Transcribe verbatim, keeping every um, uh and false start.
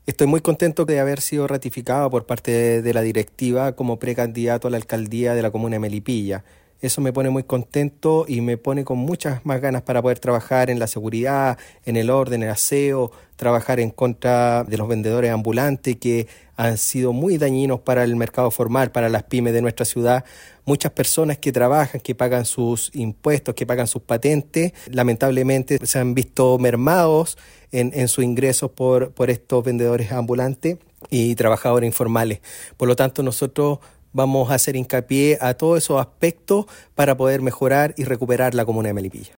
Estoy muy contento de haber sido ratificado por parte de, de la directiva como precandidato a la alcaldía de la comuna de Melipilla. Eso me pone muy contento y me pone con muchas más ganas para poder trabajar en la seguridad, en el orden, el aseo, trabajar en contra de los vendedores ambulantes que han sido muy dañinos para el mercado formal, para las pymes de nuestra ciudad. Muchas personas que trabajan, que pagan sus impuestos, que pagan sus patentes, lamentablemente se han visto mermados en, en sus ingresos por, por estos vendedores ambulantes y trabajadores informales. Por lo tanto, nosotros vamos a hacer hincapié a todos esos aspectos para poder mejorar y recuperar la comuna de Melipilla.